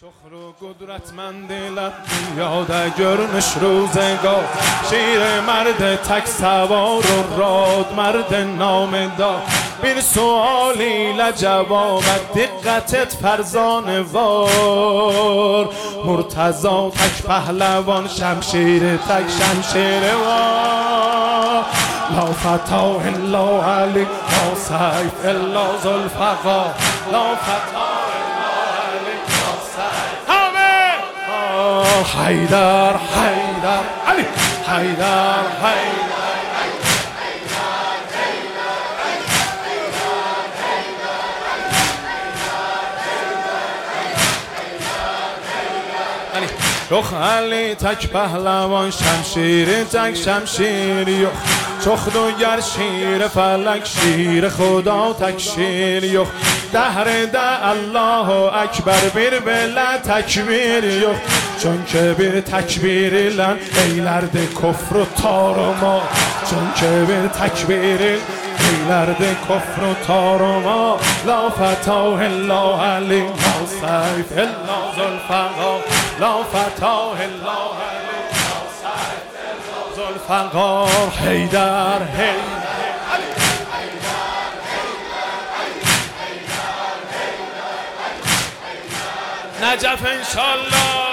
شخر و قدرتمند لب یاد گرنش روزگار، شیر مرد تک سوار و راد مرد نامدار. بیر سوالی لجوابت دقتت فرزانه وار، مرتضی تک پهلوان شمشیر تک شمشیر وار. لا فتاه الا علی لا سیف الا ذوالفقار، لا فتاه حیدر حیدر علی حیدر حیدر رخ علی تک پهلوان شمشیر تک شمشیر یخ، چخت و گر شیر فلک شیر خدا تک شیر یخ. دهر ده الله اکبر بیر بله تکبیر یخ، چون که بیر تکبیر لن ایلرد کفر و تار و ما، چون که بیر تکبیر ایلرد کفر و تار و ما. لا فتاه الا علی لا سیف الا ذوالفقار، لا فتاه الا علی لا سیف الا ذوالفقار. حیدر حیدر نجف انشالله.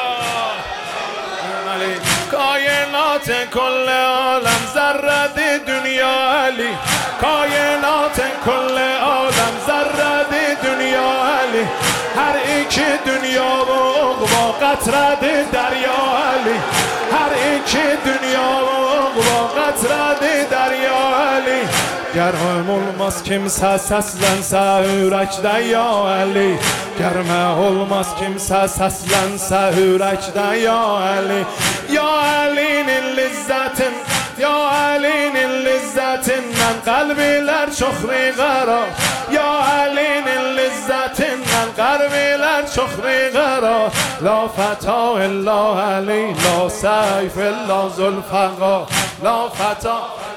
کائنات کل عالم ذره دنیا علی، کائنات کل عالم ذره دنیا علی. هر ایک دنیا و عقبا قطره دریا علی، هر ایک دنیا و عقبا قطره دریا علی. گرم olmaz kimse seslense yürekte ya Ali, germe olmaz kimse seslense yürekte ya Ali. Ya Ali'nin lezzetin, ya Ali'nin lezzetinden kalbiler çok biqarar, ya Ali'nin lezzetinden kalbiler çok biqarar. La feta illa Ali, la seyf illa Zülfaqar, la feta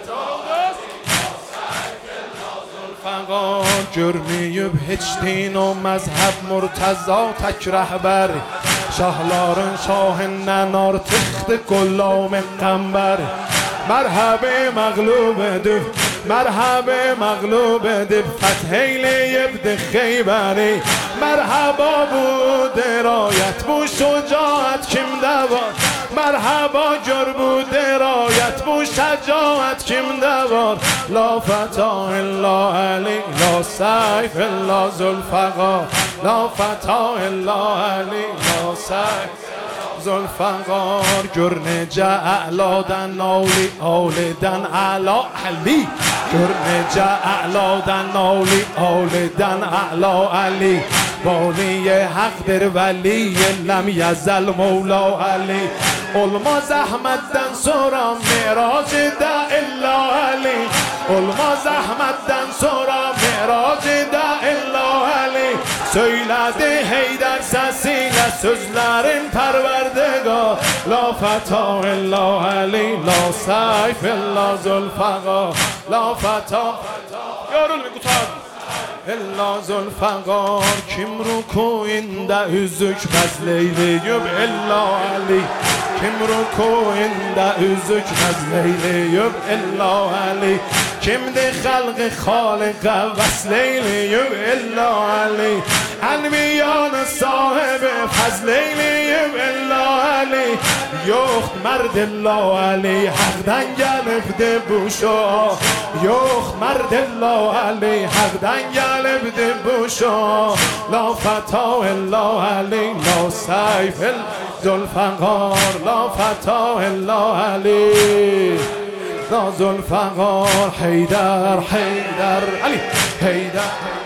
görmeyip hiç din o mezhep Murteza tek rehber, şahların şahinden artıqdır gullamin qəmbər. Merhaba məğlub edib, merhaba məğlub edib fəth eyləyibdir Xeybəri. Merhaba bu dirayət, bu şücaət kimdə var? Merhaba gör bu dirayət, bu şəcaət kimdə var? La fetah illa Ali, la seyf illa Zülfaqar, la fetah illa Ali, la seyf Zülfaqar. Gör necə əladan Ali, alidən əla Ali. Gör necə əladan Ali, alidən əla Ali. Valiye haqqdir veliye lem yezel Mevla Ali. Olmaz Ahmet'den sonra Mirac'da illa Ali, olmaz Ahmet'den sonra Mirac'da illa Ali. Söyledi Heydər sesiyle sözlerin perverdigar. La fetah illa Ali, la seyf illa Zülfaqar, la fetah yorulma qutar illa Zülfaqar. Kim rükûinde üzük bezleyleyib illa Ali, kim rükûinde üzük bezleyleyib illa Ali. Kimdi xalqi xaliqə vəsleyleyib illa Ali, enbiyanı sahibi fəzleyleyib illa Ali. Yox mərd illa Ali, haqdan gəlibdi bu şah. Yox mərd illa Ali, haqdan gəlibdi bu şah. La fetah illa Ali, la seyf illa Zülfaqar, la fetah illa Ali, la Zülfaqar. Heydər, Heydər, Ali, Heydər.